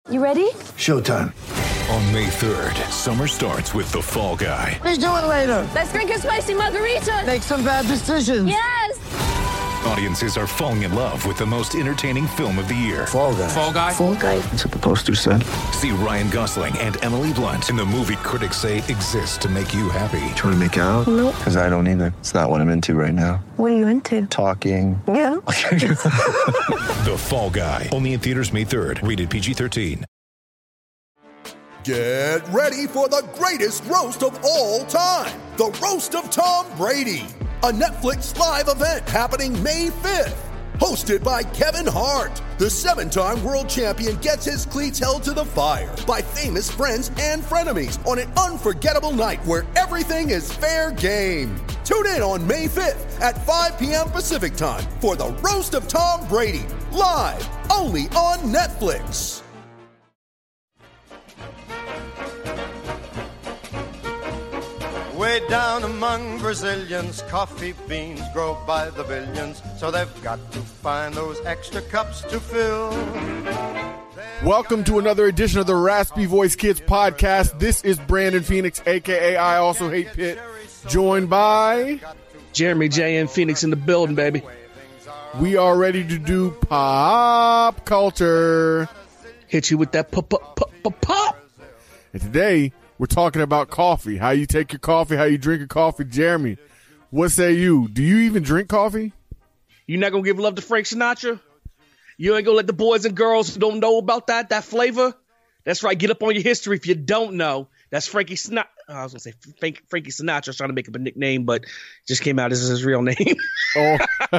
You ready? Showtime. On May 3rd, summer starts with The Fall Guy. Let's do it later. Let's drink a spicy margarita. Make some bad decisions. Yes! Audiences are falling in love with the most entertaining film of the year. Fall Guy. Fall Guy? Fall Guy. That's what the poster said. See Ryan Gosling and Emily Blunt in the movie critics say exists to make you happy. Trying to make it out? Nope. Because I don't either. It's not what I'm into right now. What are you into? Talking. Yeah. The Fall Guy. Only in theaters May 3rd. Rated PG-13. Get ready for the greatest roast of all time. The Roast of Tom Brady. A Netflix live event happening May 5th. Hosted by Kevin Hart. The 7-time world champion gets his cleats held to the fire by famous friends and frenemies on an unforgettable night where everything is fair game. Tune in on May 5th at 5 p.m. Pacific time for the Roast of Tom Brady. Live only on Netflix. Way down among Brazilians, coffee beans grow by the billions, so they've got to find those extra cups to fill. Welcome to another edition of the Raspy Voice Kids podcast. This is Brandon Phoenix, a.k.a. I Also Hate Pitt, joined by Jeremy J. and Phoenix in the building, baby. We are ready to do pop culture. Hit you with that pop. And today, we're talking about coffee, how you take your coffee, how you drink your coffee. Jeremy, what say you? Do you even drink coffee? You not gonna give love to Frank Sinatra? You ain't gonna let the boys and girls who don't know about that flavor? That's right, get up on your history if you don't know. That's Frankie Sinatra. I was gonna say Frankie Sinatra. I was trying to make up a nickname, but it just came out as his real name. Oh.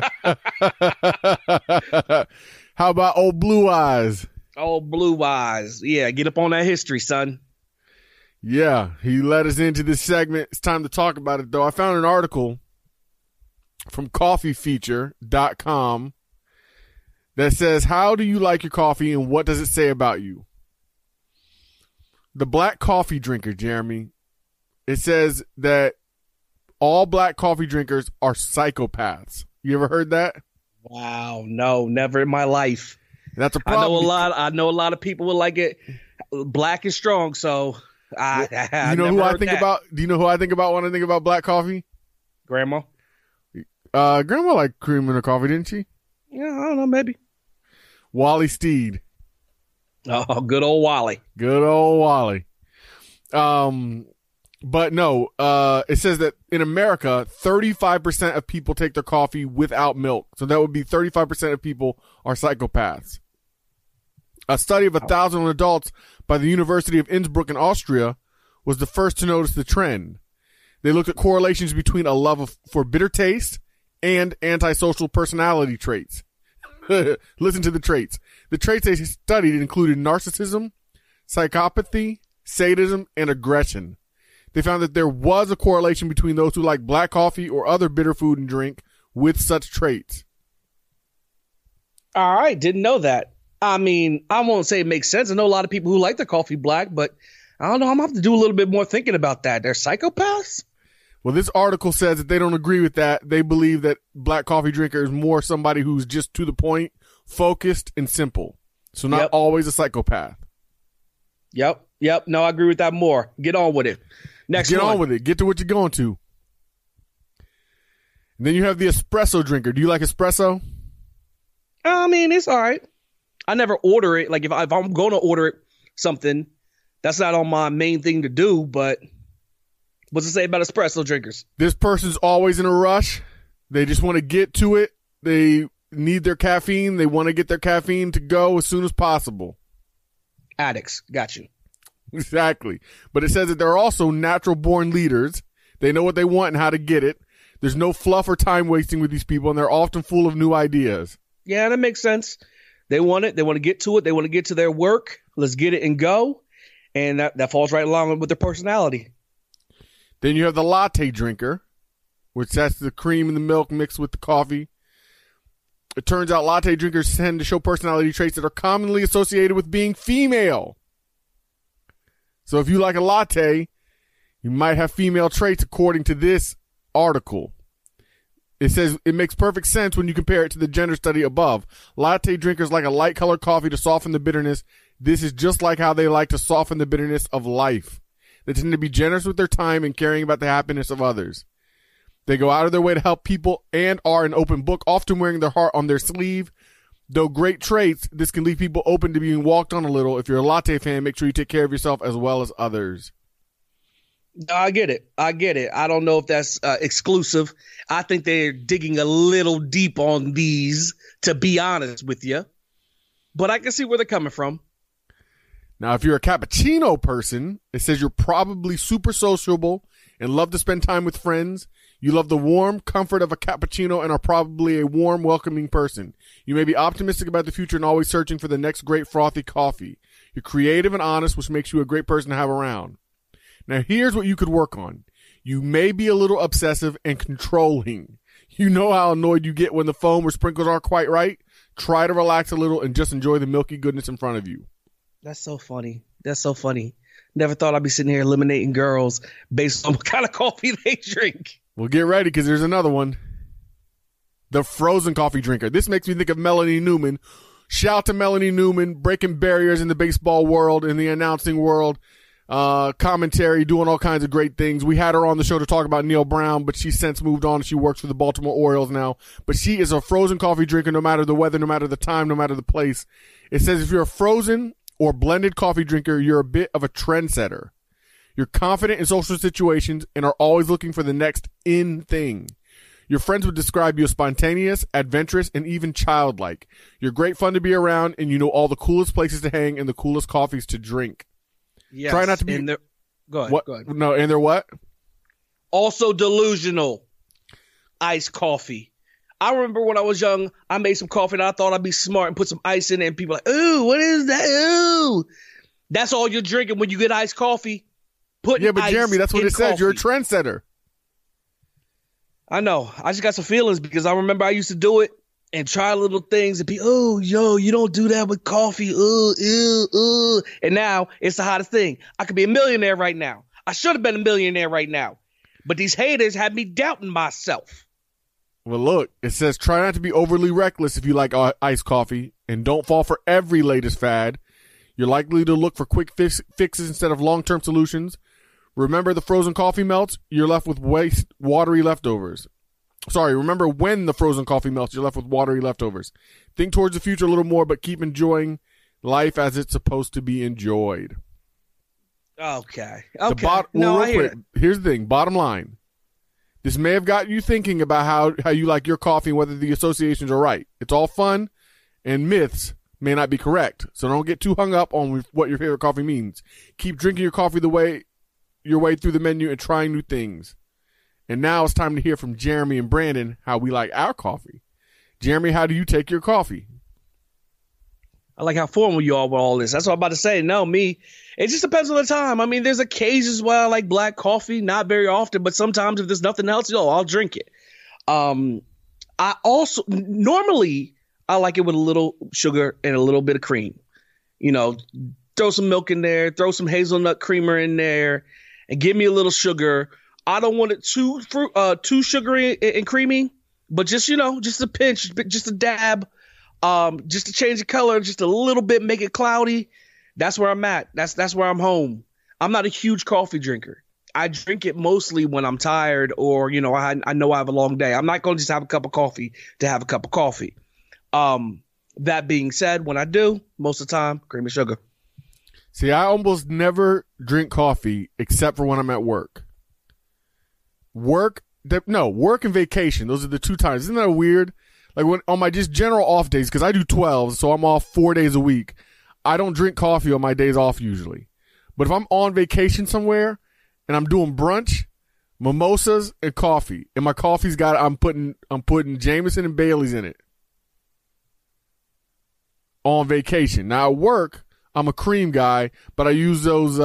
How about Old Blue Eyes? Old Blue Eyes. Yeah, get up on that history, son. Yeah, he led us into this segment. It's time to talk about it, though. I found an article from coffeefeature.com that says, how do you like your coffee and what does it say about you? The black coffee drinker, Jeremy, it says that all black coffee drinkers are psychopaths. You ever heard that? Wow, no, never in my life. That's a problem. I know a lot of people would like it black and strong, so you know who I think about? Do you know who I think about when I think about black coffee? Grandma. Grandma liked cream in her coffee, didn't she? Yeah, I don't know, maybe. Wally Steed. Oh, good old Wally. Good old Wally. But no, it says that in America, 35% of people take their coffee without milk. So that would be 35% of people are psychopaths. A study of 1,000 adults by the University of Innsbruck in Austria was the first to notice the trend. They looked at correlations between a love for bitter taste and antisocial personality traits. Listen to the traits. The traits they studied included narcissism, psychopathy, sadism, and aggression. They found that there was a correlation between those who like black coffee or other bitter food and drink with such traits. All right, didn't know that. I mean, I won't say it makes sense. I know a lot of people who like their coffee black, but I don't know. I'm going to have to do a little bit more thinking about that. They're psychopaths? Well, this article says that they don't agree with that. They believe that black coffee drinker is more somebody who's just to the point, focused, and simple. So not always a psychopath. Yep. No, I agree with that more. Get on with it. Get on with it. Get to what you're going to. And then you have the espresso drinker. Do you like espresso? I mean, it's all right. I never order it. Like if I'm going to order something, that's not on my main thing to do. But what's it say about espresso drinkers? This person's always in a rush. They just want to get to it. They need their caffeine. They want to get their caffeine to go as soon as possible. Addicts. Got you. Exactly. But it says that they're also natural born leaders. They know what they want and how to get it. There's no fluff or time wasting with these people, and they're often full of new ideas. Yeah, that makes sense. They want it. They want to get to it. They want to get to their work. Let's get it and go. And that falls right along with their personality. Then you have the latte drinker, which that's the cream and the milk mixed with the coffee. It turns out latte drinkers tend to show personality traits that are commonly associated with being female. So if you like a latte, you might have female traits according to this article. It says it makes perfect sense when you compare it to the gender study above. Latte drinkers like a light-colored coffee to soften the bitterness This is just like how they like to soften the bitterness of life. They tend to be generous with their time and caring about the happiness of others. They go out of their way to help people and are an open book, often wearing their heart on their sleeve. Though great traits, this can leave people open to being walked on a little. If you're a latte fan, make sure you take care of yourself as well as others. I get it. I don't know if that's exclusive. I think they're digging a little deep on these, to be honest with you. But I can see where they're coming from. Now, if you're a cappuccino person, it says you're probably super sociable and love to spend time with friends. You love the warm comfort of a cappuccino and are probably a warm, welcoming person. You may be optimistic about the future and always searching for the next great frothy coffee. You're creative and honest, which makes you a great person to have around. Now, here's what you could work on. You may be a little obsessive and controlling. You know how annoyed you get when the foam or sprinkles aren't quite right? Try to relax a little and just enjoy the milky goodness in front of you. That's so funny. Never thought I'd be sitting here eliminating girls based on what kind of coffee they drink. Well, get ready because there's another one. The frozen coffee drinker. This makes me think of Melanie Newman. Shout out to Melanie Newman, breaking barriers in the baseball world, in the announcing world, commentary, doing all kinds of great things. We had her on the show to talk about Neil Brown, but she's since moved on. She works for the Baltimore Orioles now. But she is a frozen coffee drinker no matter the weather, no matter the time, no matter the place. It says if you're a frozen or blended coffee drinker, you're a bit of a trendsetter. You're confident in social situations and are always looking for the next in thing. Your friends would describe you as spontaneous, adventurous, and even childlike. You're great fun to be around, and you know all the coolest places to hang and the coolest coffees to drink. Yes. Try not to be. Go ahead. What? Go ahead. No, and they're what? Also delusional. Iced coffee. I remember when I was young, I made some coffee and I thought I'd be smart and put some ice in it, and people were like, ooh, what is that? Ooh. That's all you're drinking when you get iced coffee. Yeah, but Jeremy, that's what it says. You're a trendsetter. I know. I just got some feelings because I remember I used to do it and try little things and be, oh, yo, you don't do that with coffee. And now it's the hottest thing. I could be a millionaire right now. I should have been a millionaire right now. But these haters had me doubting myself. Well, look, it says try not to be overly reckless if you like iced coffee and don't fall for every latest fad. You're likely to look for quick fixes instead of long-term solutions. Remember the frozen coffee melts, you're left with watery leftovers. Remember when the frozen coffee melts, you're left with watery leftovers. Think towards the future a little more, but keep enjoying life as it's supposed to be enjoyed. Okay. Here's the thing. Bottom line. This may have got you thinking about how you like your coffee and whether the associations are right. It's all fun, and myths may not be correct. So don't get too hung up on what your favorite coffee means. Keep drinking your coffee your way through the menu and trying new things. And now it's time to hear from Jeremy and Brandon how we like our coffee. Jeremy, how do you take your coffee? I like how formal you are with all this. That's what I'm about to say. No, me, it just depends on the time. I mean, there's occasions where I like black coffee, not very often, but sometimes if there's nothing else, I'll drink it. I also, normally, I like it with a little sugar and a little bit of cream. You know, throw some milk in there, throw some hazelnut creamer in there, and give me a little sugar. I don't want it too sugary and creamy, but just, just a pinch, just a dab, just to change the color, just a little bit, make it cloudy. That's where I'm at. That's where I'm home. I'm not a huge coffee drinker. I drink it mostly when I'm tired or, I know I have a long day. I'm not going to just have a cup of coffee to have a cup of coffee. That being said, when I do, most of the time, cream and sugar. See, I almost never drink coffee except for when I'm at work. Work and vacation. Those are the two times. Isn't that weird? Like when on my just general off days, because I do 12, so I'm off 4 days a week. I don't drink coffee on my days off usually. But if I'm on vacation somewhere and I'm doing brunch, mimosas and coffee, and my coffee's got I'm putting Jameson and Bailey's in it. On vacation. Now at work, I'm a cream guy, but I use those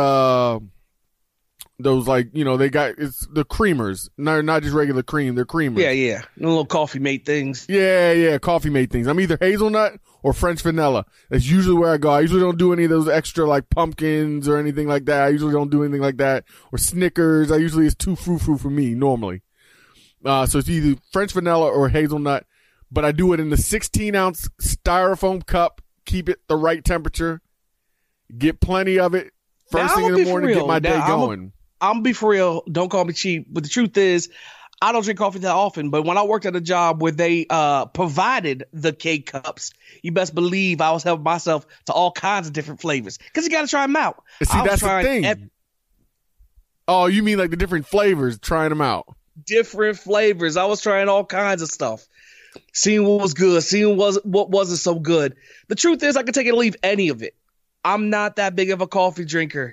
they got, it's the creamers, not just regular cream, they're creamers. Yeah. The little coffee mate things. Yeah, coffee mate things. I'm either hazelnut or French vanilla. That's usually where I go. I usually don't do any of those extra like pumpkins or anything like that. I usually don't do anything like that. Or Snickers. It's too frou-frou for me normally. So it's either French vanilla or hazelnut, but I do it in the 16-ounce styrofoam cup. Keep it the right temperature. Get plenty of it first thing in the morning. Get my day going. I'm gonna be for real. Don't call me cheap, but the truth is, I don't drink coffee that often. But when I worked at a job where they provided the K cups, you best believe I was helping myself to all kinds of different flavors because you got to try them out. See, that's the thing. Oh, you mean like the different flavors? Trying them out. Different flavors. I was trying all kinds of stuff. Seeing what was good, seeing what wasn't so good. The truth is, I could take it or leave any of it. I'm not that big of a coffee drinker.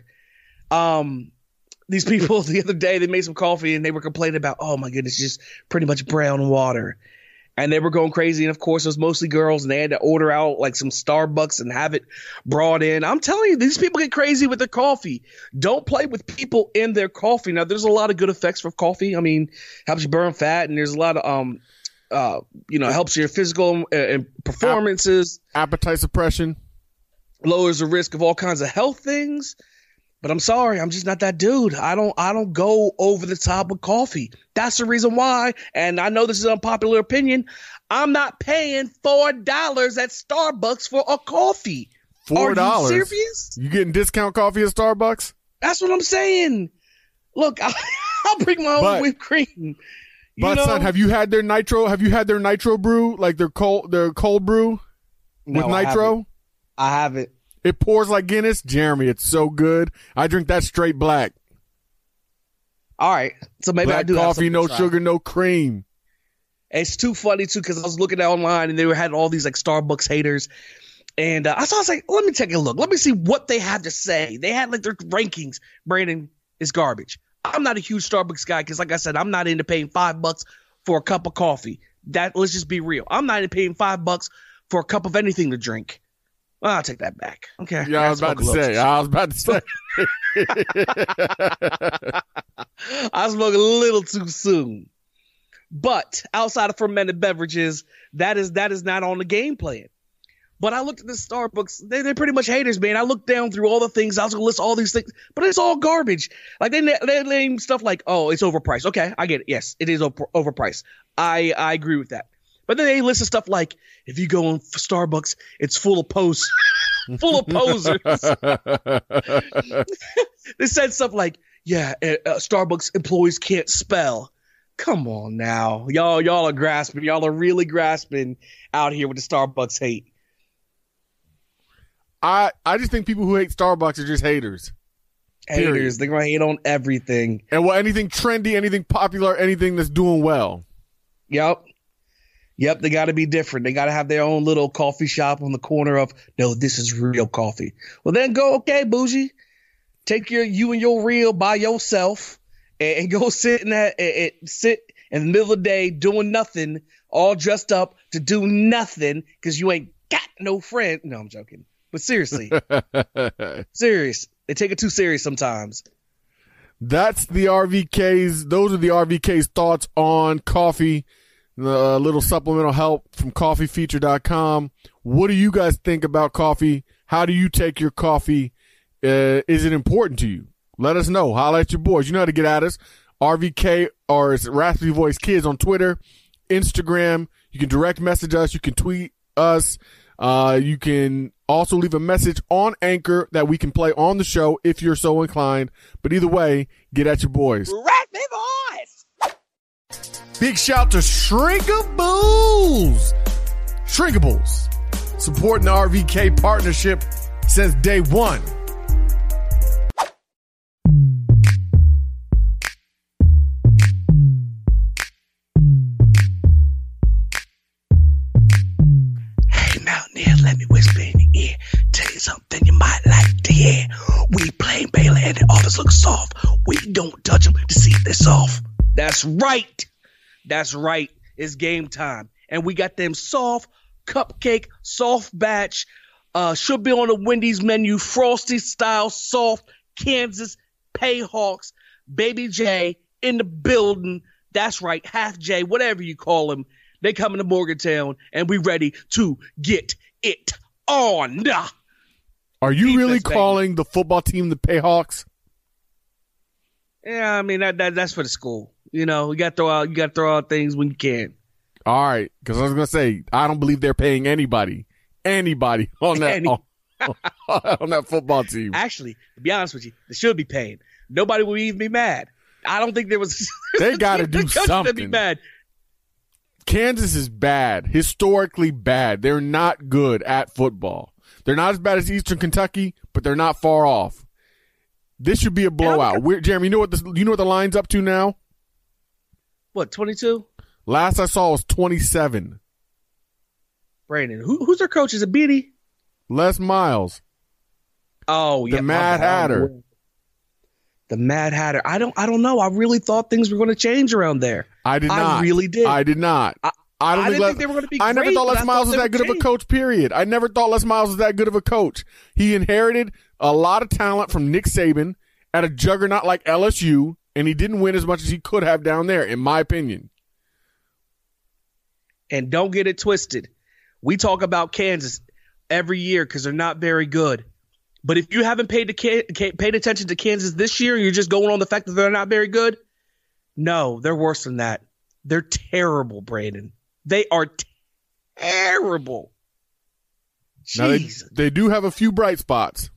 These people the other day, they made some coffee and they were complaining about, oh my goodness, just pretty much brown water. And they were going crazy. And of course, it was mostly girls and they had to order out like some Starbucks and have it brought in. I'm telling you, these people get crazy with their coffee. Don't play with people in their coffee. Now, there's a lot of good effects for coffee. I mean, helps you burn fat and there's a lot of, helps your physical and performances. Appetite suppression. Lowers the risk of all kinds of health things. But I'm sorry, I'm just not that dude. I don't go over the top with coffee. That's the reason why, and I know this is an unpopular opinion, I'm not paying $4 at Starbucks for a coffee. $4? Are you serious? You getting discount coffee at Starbucks? That's what I'm saying. Look, I'll bring my own whipped cream. Son, have you had their nitro? Have you had their nitro brew, like their cold brew with nitro? I haven't. It pours like Guinness. Jeremy, it's so good. I drink that straight black. All right. So maybe black I do coffee, have no sugar, no cream. It's too funny, too, because I was looking at online and they had all these like Starbucks haters. And I was like, let me take a look. Let me see what they have to say. They had like their rankings. Brandon, is garbage. I'm not a huge Starbucks guy because, like I said, I'm not into paying $5 for a cup of coffee. Let's just be real. I'm not into paying $5 for a cup of anything to drink. Well, I'll take that back. Okay. Yeah, I was about to say. I spoke a little too soon. But outside of fermented beverages, that is not on the game plan. But I looked at the Starbucks. They're pretty much haters, man. I looked down through all the things. I was going to list all these things, but it's all garbage. Like they name stuff like, oh, it's overpriced. Okay, I get it. Yes, it is overpriced. I agree with that. But then they list stuff like, if you go on Starbucks, it's full of posers. They said stuff like, yeah, Starbucks employees can't spell. Come on now. Y'all are grasping. Y'all are really grasping out here with the Starbucks hate. I just think people who hate Starbucks are just haters. Haters. They're going to hate on everything. And anything trendy, anything popular, anything that's doing well. Yep, they got to be different. They got to have their own little coffee shop on the corner of, no, this is real coffee. Well, then go, okay, bougie. Take you and your real by yourself and go sit in the middle of the day doing nothing, all dressed up to do nothing because you ain't got no friend. No, I'm joking. But seriously, serious. They take it too serious sometimes. That's the RVK's. Those are the RVK's thoughts on coffee. A little supplemental help from coffeefeature.com. What do you guys think about coffee? How do you take your coffee? Is it important to you? Let us know. Holla at your boys. You know how to get at us. RVK or it's Raspy Voice Kids on Twitter, Instagram. You can direct message us. You can tweet us. You can also leave a message on Anchor that we can play on the show if you're so inclined. But either way, get at your boys. Raspy Voice! Big shout to Shrinkables. Shrinkables, supporting the RVK partnership since day one. Hey, Mountaineer, let me whisper in your ear. Tell you something you might like to hear. We play Baylor and the others look soft. We don't touch them to see if they're soft. That's right. That's right. It's game time. And we got them soft cupcake, soft batch, should be on the Wendy's menu, Frosty style, soft Kansas Payhawks, Baby J in the building. That's right. Half J, whatever you call him. They coming to Morgantown and we ready to get it on. Are you really calling the football team the Payhawks? Yeah, I mean, that's for the school. You know, you got to throw out things when you can. All right, because I was going to say, I don't believe they're paying anybody on that on that football team. Actually, to be honest with you, they should be paying. Nobody would even be mad. I don't think there was. They got to do Be something. mad. Kansas is bad, historically bad. They're not good at football. They're not as bad as Eastern Kentucky, but they're not far off. This should be a blowout. Jeremy, you know what the line's up to now? What, 22? Last I saw was 27. Brandon, who's their coach? Is it Beatty? Les Miles. Oh, yeah. The Mad Hatter. The Mad Hatter. I don't know. I really thought things were going to change around there. I did not. I really did. I did not. I didn't think they were going to be great. I never thought Les Miles was that good of a coach, period. I never thought Les Miles was that good of a coach. He inherited a lot of talent from Nick Saban at a juggernaut like LSU, and he didn't win as much as he could have down there, in my opinion. And don't get it twisted. We talk about Kansas every year because they're not very good. But if you haven't paid attention to Kansas this year, you're just going on the fact that they're not very good. No, they're worse than that. They're terrible, Brandon. They are terrible. Now Jeez. they do have a few bright spots.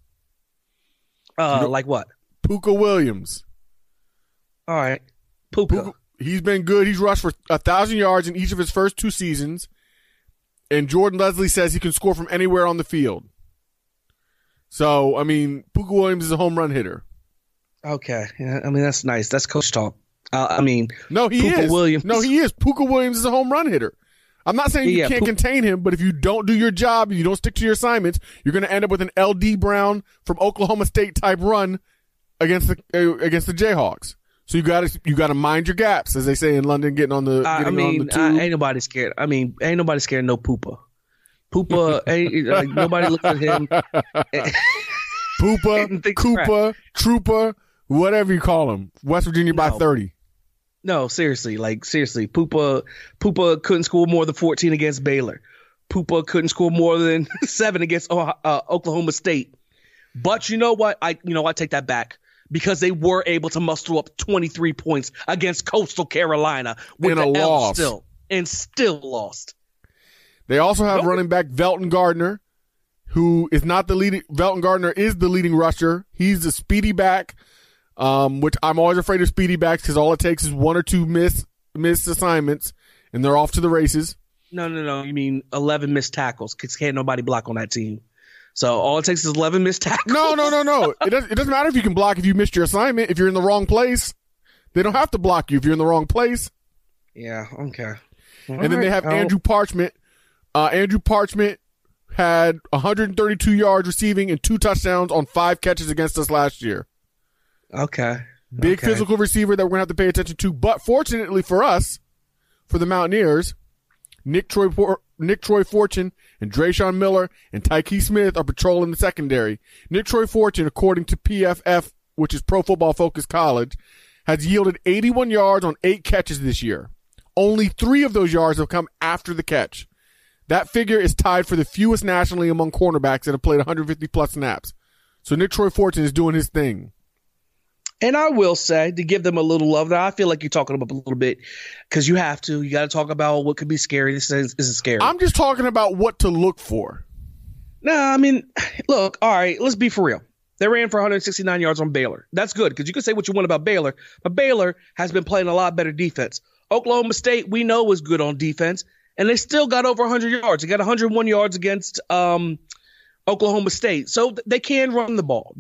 Like what? Puka Williams. All right. Puka. He's been good. He's rushed for 1,000 yards in each of his first 2 seasons. And Jordan Leslie says he can score from anywhere on the field. So, I mean, Puka Williams is a home run hitter. Okay. Yeah, I mean, that's nice. That's coach talk. No, he Puka is. Williams. No, he is. Puka Williams is a home run hitter. I'm not saying you can't contain him, but if you don't do your job, you don't stick to your assignments, you're going to end up with an L.D. Brown from Oklahoma State type run against the Jayhawks. So you got to mind your gaps, as they say in London. Getting on the ain't nobody scared. Ain't nobody scared of no Poopa. Poopa, ain't nobody looks at him. Poopa, Koopa, Trooper, whatever you call him. West Virginia by 30. No, seriously. Poopa couldn't score more than 14 against Baylor. Poopa couldn't score more than 7 against Oklahoma State. But you know what? I take that back. Because they were able to muster up 23 points against Coastal Carolina with a loss. Still lost. They also have running back Velton Gardner, who is not the leading. Velton Gardner is the leading rusher. He's a speedy back, which I'm always afraid of speedy backs because all it takes is 1 or 2 missed assignments, and they're off to the races. No. You mean 11 missed tackles because can't nobody block on that team. So all it takes is 11 missed tackles. No. It doesn't matter if you can block if you missed your assignment. If you're in the wrong place, they don't have to block you if you're in the wrong place. Yeah, okay. And then they have Andrew Parchment. Andrew Parchment had 132 yards receiving and 2 touchdowns on 5 catches against us last year. Okay. Big physical receiver that we're going to have to pay attention to. But fortunately for us, for the Mountaineers, Nick Troy Fortune and Drayshawn Miller and Tyke Smith are patrolling the secondary. Nick Troy Fortune, according to PFF, which is Pro Football Focus College, has yielded 81 yards on 8 catches this year. Only 3 of those yards have come after the catch. That figure is tied for the fewest nationally among cornerbacks that have played 150-plus snaps. So Nick Troy Fortune is doing his thing. And I will say, to give them a little love, now I feel like you're talking about a little bit because you have to. You got to talk about what could be scary. This isn't scary. I'm just talking about what to look for. No, I mean, look, all right, let's be for real. They ran for 169 yards on Baylor. That's good because you can say what you want about Baylor, but Baylor has been playing a lot better defense. Oklahoma State, we know, was good on defense, and they still got over 100 yards. They got 101 yards against Oklahoma State. So they can run the ball.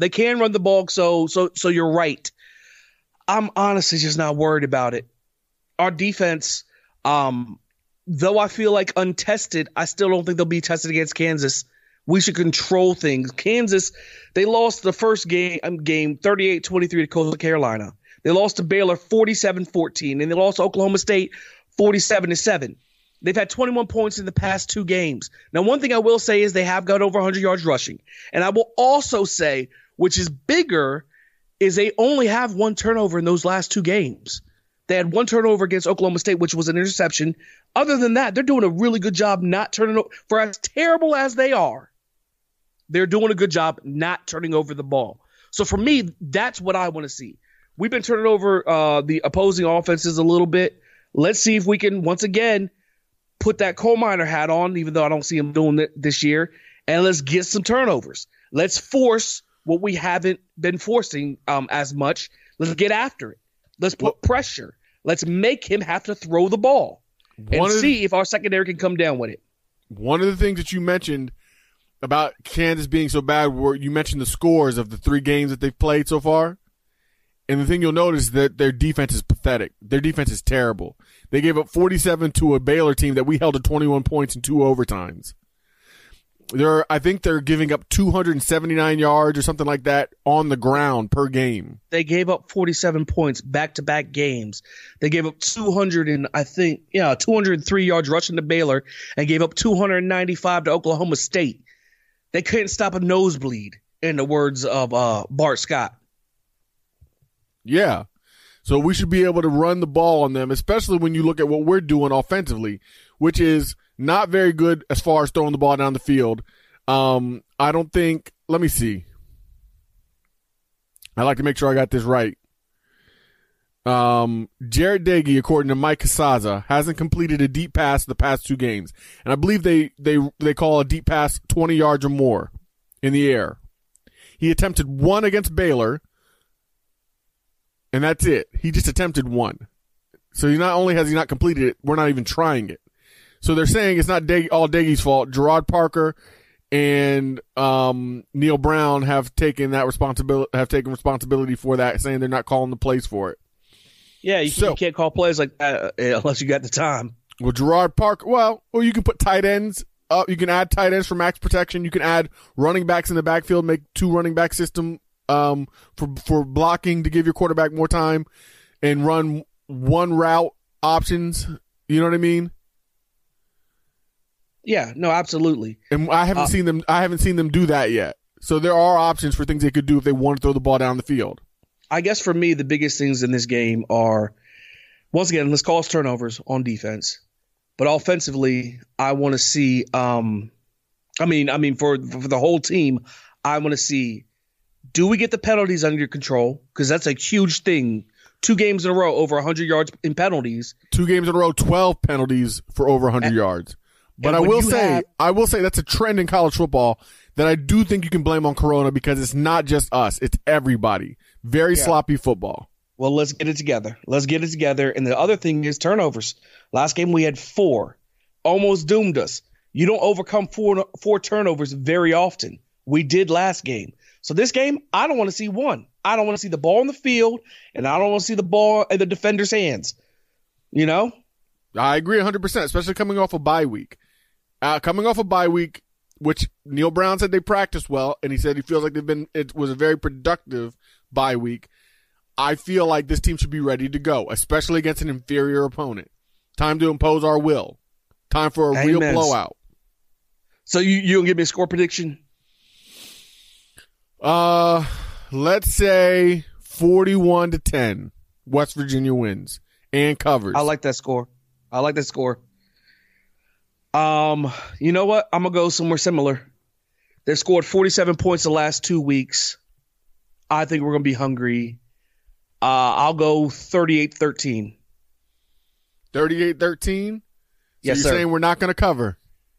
So you're right. I'm honestly just not worried about it. Our defense, though I feel like untested, I still don't think they'll be tested against Kansas. We should control things. Kansas, they lost the first game 38-23 to Coastal Carolina. They lost to Baylor 47-14, and they lost to Oklahoma State 47-7. They've had 21 points in the past 2 games. Now, one thing I will say is they have got over 100 yards rushing. And I will also say, which is bigger, is they only have 1 turnover in those last 2 games. They had 1 turnover against Oklahoma State, which was an interception. Other than that, they're doing a really good job not turning over. For as terrible as they are, they're doing a good job not turning over the ball. So for me, that's what I want to see. We've been turning over the opposing offenses a little bit. Let's see if we can, once again, put that coal miner hat on, even though I don't see him doing it this year, and let's get some turnovers. Let's force what we haven't been forcing as much. Let's get after it. Let's put pressure. Let's make him have to throw the ball and see if our secondary can come down with it. One of the things that you mentioned about Kansas being so bad, where you mentioned the scores of the 3 games that they've played so far. And the thing you'll notice is that their defense is pathetic. Their defense is terrible. They gave up 47 to a Baylor team that we held to 21 points in 2 overtimes. I think they're giving up 279 yards or something like that on the ground per game. They gave up 47 points back-to-back games. They gave up 203 yards rushing to Baylor and gave up 295 to Oklahoma State. They couldn't stop a nosebleed, in the words of Bart Scott. Yeah. So we should be able to run the ball on them, especially when you look at what we're doing offensively, which is not very good as far as throwing the ball down the field. I don't think – let me see. I like to make sure I got this right. Jared Dagey, according to Mike Casaza, hasn't completed a deep pass the past 2 games. And I believe they call a deep pass 20 yards or more in the air. He attempted 1 against Baylor, and that's it. He just attempted 1. So not only has he not completed it, we're not even trying it. So they're saying it's not all Dagey's fault. Gerard Parker and Neil Brown have taken responsibility for that, saying they're not calling the plays for it. Yeah, you can't call plays like that unless you got the time. Well, Gerard Parker, or you can put tight ends up. You can add tight ends for max protection. You can add running backs in the backfield, make 2 running back system for blocking to give your quarterback more time, and run 1 route options. You know what I mean? Yeah, no, absolutely. And I haven't seen them do that yet. So there are options for things they could do if they want to throw the ball down the field. I guess for me, the biggest things in this game are, once again, let's cause turnovers on defense. But offensively, I want to see for the whole team, I want to see, do we get the penalties under control? Because that's a huge thing. 2 games in a row, over 100 yards in penalties. 2 games in a row, 12 penalties for over 100 yards. But I will say that's a trend in college football that I do think you can blame on Corona, because it's not just us. It's everybody. Very sloppy football. Well, let's get it together. And the other thing is turnovers. Last game we had 4. Almost doomed us. You don't overcome 4 turnovers very often. We did last game. So this game, I don't want to see 1. I don't want to see the ball on the field, and I don't want to see the ball in the defender's hands. You know? I agree 100%, especially coming off a bye week. Which Neil Brown said they practiced well, and he said he feels like it was a very productive bye week. I feel like this team should be ready to go, especially against an inferior opponent. Time to impose our will. Time for a real blowout. So you don't give me a score prediction? Let's say 41-10. West Virginia wins and covers. I like that score. You know what? I'm going to go somewhere similar. They've scored 47 points the last 2 weeks. I think we're going to be hungry. I'll go 38-13. 38-13? Yes, you're sir. saying we're not going to cover?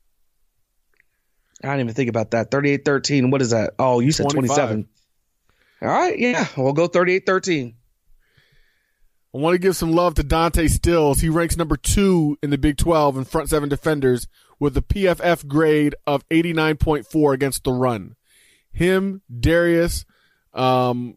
I didn't even think about that. 38-13. What is that? Oh, you said 27. All right, yeah. We'll go 38-13. I want to give some love to Dante Stills. He ranks number 2 in the Big 12 in front 7 defenders with a PFF grade of 89.4 against the run. Him, Darius, Mesidor,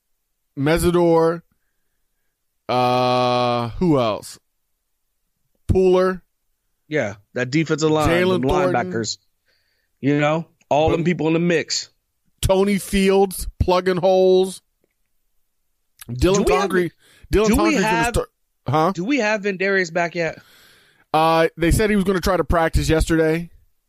who else? Pooler. Yeah, that defensive line, Jalen linebackers. You know, all them people in the mix. Tony Fields, plugging holes. Dylan Tonkery. Do we have Vendarius back yet? They said he was going to try to practice yesterday.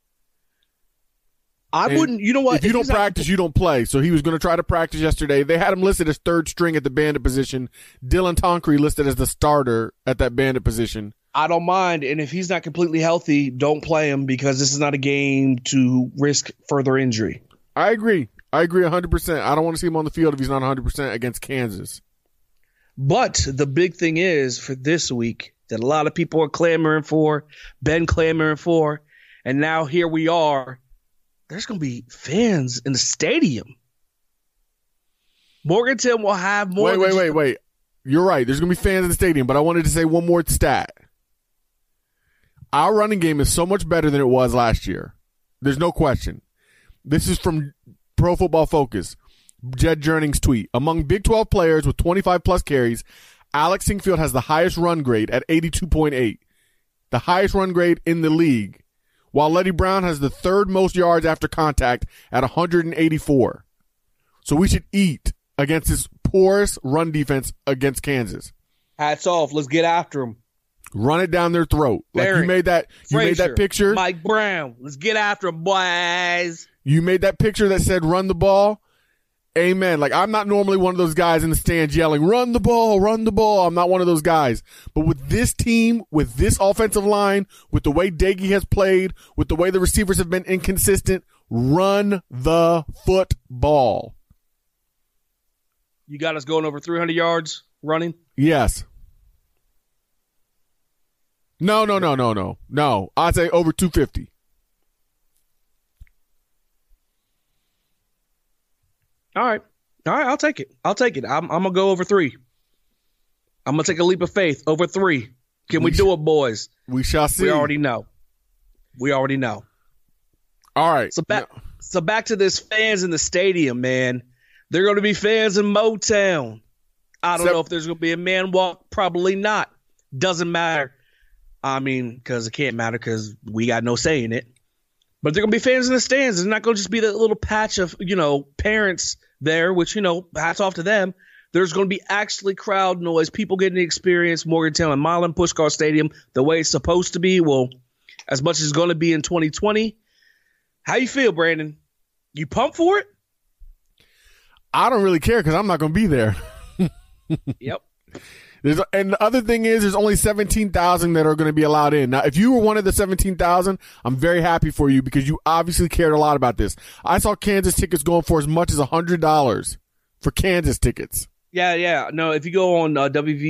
You know what? If you don't practice, you don't play. So he was going to try to practice yesterday. They had him listed as 3rd string at the bandit position. Dylan Tonkery listed as the starter at that bandit position. I don't mind. And if he's not completely healthy, don't play him, because this is not a game to risk further injury. I agree 100%. I don't want to see him on the field if he's not 100% against Kansas. But the big thing is for this week that a lot of people are clamoring for, been clamoring for, and now here we are. there's going to be fans in the stadium. Morgantown will have more. Wait. You're right. There's going to be fans in the stadium, but I wanted to say one more stat. Our running game is so much better than it was last year. There's no question. This is from Pro Football Focus. Jed Jennings tweet. Among Big 12 players with 25-plus carries, Alex Sinkfield has the highest run grade at 82.8. The highest run grade in the league. While Letty Brown has the third most yards after contact at 184. So we should eat against this porous run defense against Kansas. Hats off. Let's get after them. Run it down their throat. Like you made that picture. Mike Brown. Let's get after them, boys. You made that picture that said run the ball. Amen. Like, I'm not normally one of those guys in the stands yelling, run the ball, run the ball. I'm not one of those guys. But with this team, with this offensive line, with the way Daggy has played, with the way the receivers have been inconsistent, run the football. You got us going over 300 yards running? Yes. No. I'd say over 250. All right, I'll take it. I'm going to go over 3. I'm going to take a leap of faith. Over 3. Can we do it, boys? We shall see. We already know. All right. So back to this fans in the stadium, man. They're going to be fans in Motown. I don't know if there's going to be a man walk. Probably not. Doesn't matter. I mean, because it can't matter because we got no say in it. But they're going to be fans in the stands. It's not going to just be that little patch of, parents there, which, hats off to them. There's going to be actually crowd noise, people getting to experience Morgantown and Milan Puskar Stadium the way it's supposed to be. Well, as much as it's going to be in 2020. How you feel, Brandon? You pumped for it? I don't really care because I'm not going to be there. Yep. And the other thing is there's only 17,000 that are going to be allowed in. Now, if you were one of the 17,000, I'm very happy for you because you obviously cared a lot about this. I saw Kansas tickets going for as much as $100 for Kansas tickets. Yeah. No, if you go on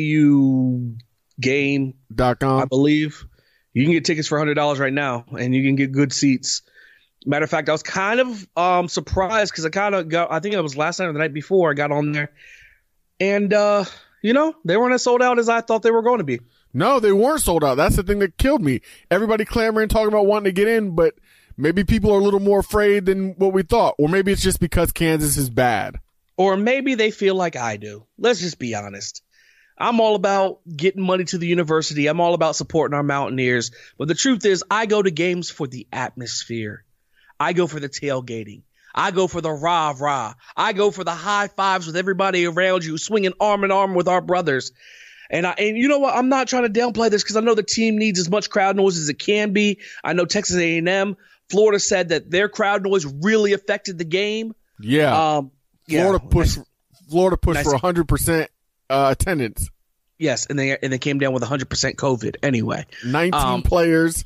WVUgame.com, I believe, you can get tickets for $100 right now, and you can get good seats. Matter of fact, I was kind of surprised because I think it was last night or the night before I got on there. And, they weren't as sold out as I thought they were going to be. No, they weren't sold out. That's the thing that killed me. Everybody clamoring, talking about wanting to get in, but maybe people are a little more afraid than what we thought. Or maybe it's just because Kansas is bad. Or maybe they feel like I do. Let's just be honest. I'm all about getting money to the university. I'm all about supporting our Mountaineers. But the truth is, I go to games for the atmosphere. I go for the tailgating. I go for the rah-rah. I go for the high fives with everybody around you, swinging arm in arm with our brothers. And you know what? I'm not trying to downplay this because I know the team needs as much crowd noise as it can be. I know Texas A&M, Florida said that their crowd noise really affected the game. Yeah. Florida pushed for 100% attendance. Yes, and they came down with 100% COVID anyway. 19 players.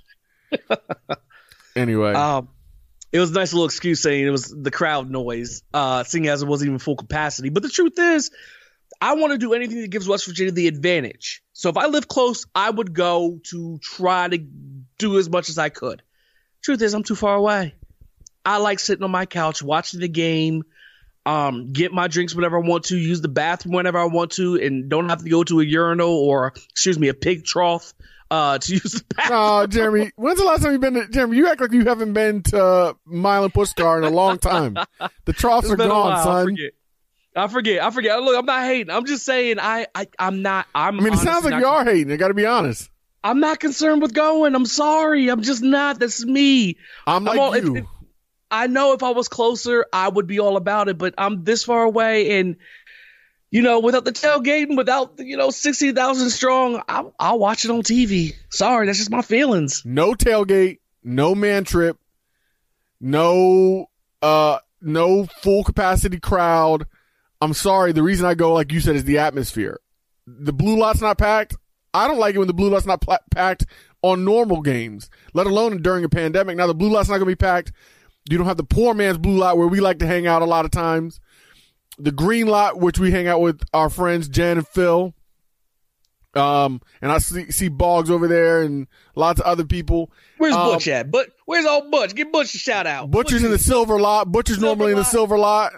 Anyway. It was a nice little excuse saying it was the crowd noise, seeing as it wasn't even full capacity. But the truth is, I want to do anything that gives West Virginia the advantage. So if I live close, I would go to try to do as much as I could. Truth is, I'm too far away. I like sitting on my couch, watching the game, get my drinks whenever I want to, use the bathroom whenever I want to, and don't have to go to a urinal or, a pig trough to use the bathroom. Oh, Jeremy, when's the last time you've been to, Jeremy, you act like you haven't been to Milan Puskar in a long time. The troughs are gone, son. I forget. Look, I'm not hating. I'm just saying I'm not. It sounds like you are hating. I got to be honest. I'm not concerned with going. I'm sorry. I'm just not. That's me. I'm like you. I know if I was closer, I would be all about it, but I'm this far away and, without the tailgating, without, 60,000 strong, I'll watch it on TV. Sorry, that's just my feelings. No tailgate, no man trip, no full capacity crowd. I'm sorry. The reason I go, like you said, is the atmosphere. The blue lot's not packed. I don't like it when the blue lot's not packed on normal games, let alone during a pandemic. Now the blue lot's not going to be packed. You don't have the poor man's blue lot where we like to hang out a lot of times. The green lot, which we hang out with our friends Jen and Phil. And I see Boggs over there and lots of other people. Where's Butch at? But where's old Butch? Give Butch a shout out. Butcher's in the silver lot. Butcher's normally in the silver lot.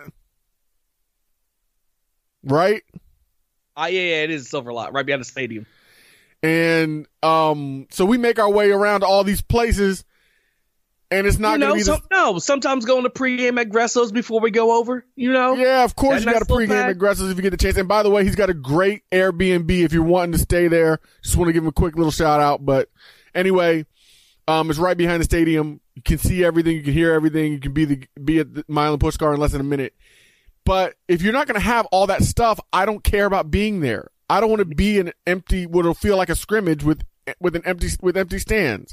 Right? Yeah, it is a silver lot right behind the stadium. And so we make our way around all these places, and it's not going to be sometimes going to pregame at Gresso's before we go over, Yeah, of course you got to pregame at Gresso's if you get the chance. And by the way, he's got a great Airbnb if you're wanting to stay there. Just want to give him a quick little shout out. But anyway, it's right behind the stadium. You can see everything. You can hear everything. You can be at the Mile and Push Car in less than a minute. But if you're not going to have all that stuff, I don't care about being there. I don't want to be an empty, what'll feel like a scrimmage with empty stands.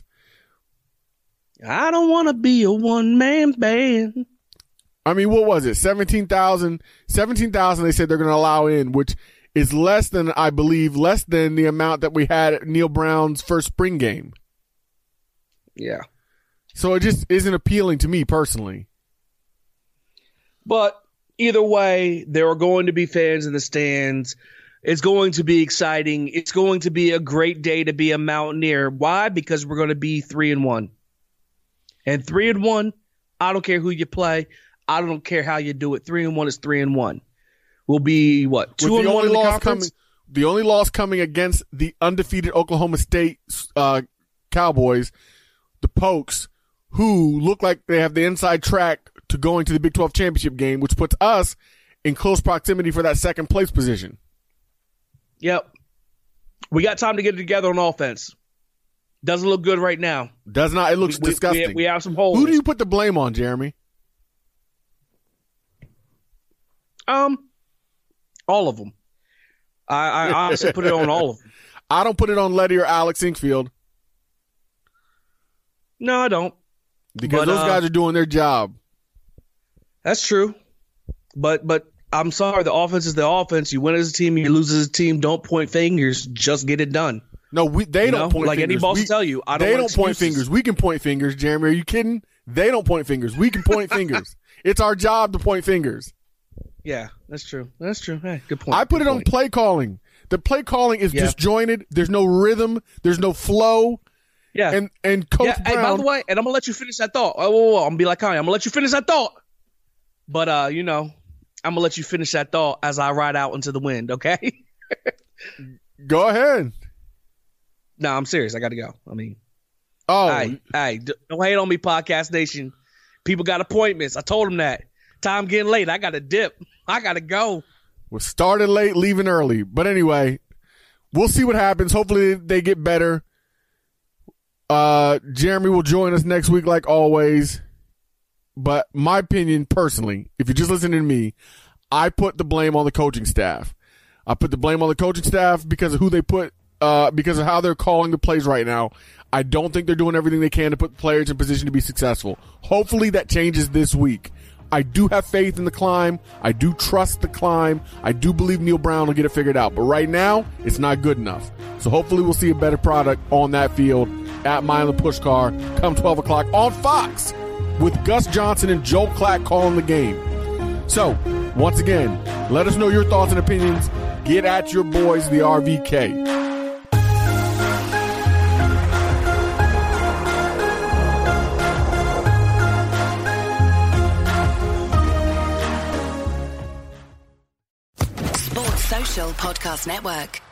I don't want to be a one-man band. I mean, what was it? 17,000 they said they're going to allow in, which is less than the amount that we had at Neil Brown's first spring game. Yeah. So it just isn't appealing to me personally. But either way, there are going to be fans in the stands. It's going to be exciting. It's going to be a great day to be a Mountaineer. Why? Because we're going to be 3-1. And 3-1, I don't care who you play. I don't care how you do it. 3-1 is 3-1. We'll be, 2-1 in the conference? The only loss coming against the undefeated Oklahoma State Cowboys, the Pokes, who look like they have the inside track to going to the Big 12 championship game, which puts us in close proximity for that second place position. Yep. We got time to get it together on offense. Doesn't look good right now. Does not. It looks disgusting. We have some holes. Who do you put the blame on, Jeremy? All of them. I honestly put it on all of them. I don't put it on Letty or Alex Inkfield. No, I don't. Because those guys are doing their job. That's true. But I'm sorry, the offense is the offense. You win as a team, you lose as a team. Don't point fingers. Just get it done. No, they don't point like fingers. Any boss will tell you. They don't point fingers. We can point fingers, Jeremy. Are you kidding? They don't point fingers. We can point fingers. It's our job to point fingers. Yeah, that's true. That's true. Hey, good point. I put it on play calling. The play calling is disjointed. There's no rhythm. There's no flow. Yeah. And Coach Brown. Hey, by the way, and I'm going to let you finish that thought. I'm going to be like Kanye. I'm going to let you finish that thought. But, I'm going to let you finish that thought as I ride out into the wind, okay? Go ahead. No, I'm serious. I got to go. I mean. Oh. Hey, don't hate on me, Podcast Nation. People got appointments. I told them that. Time getting late. I got to dip. I got to go. We're starting late, leaving early. But anyway, we'll see what happens. Hopefully they get better. Jeremy will join us next week like always. But my opinion personally, if you're just listening to me, I put the blame on the coaching staff. I put the blame on the coaching staff because of who they put, because of how they're calling the plays right now. I don't think they're doing everything they can to put players in position to be successful. Hopefully that changes this week. I do have faith in the climb. I do trust the climb. I do believe Neil Brown will get it figured out. But right now, it's not good enough. So hopefully we'll see a better product on that field at Mile and Push Car come 12 o'clock on Fox with Gus Johnson and Joe Clack calling the game. So, once again, let us know your thoughts and opinions. Get at your boys, the RVK. Social Podcast Network.